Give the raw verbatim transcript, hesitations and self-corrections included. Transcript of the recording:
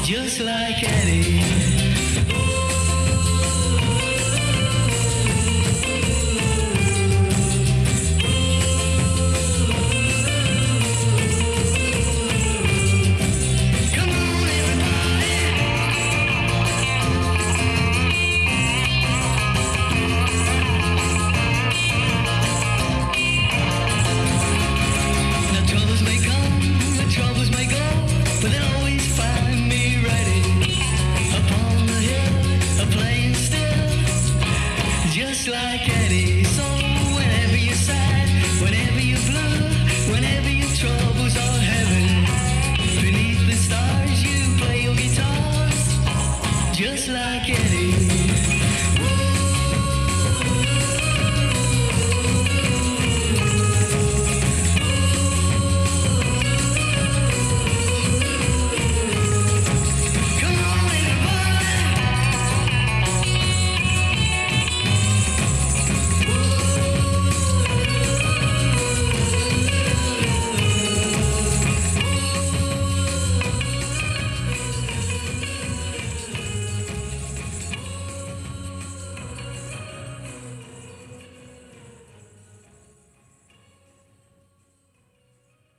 just like Eddie. Just like Eddie. So whenever you're sad, whenever you're blue, whenever your troubles are heavy, beneath the stars you play your guitar, just like Eddie.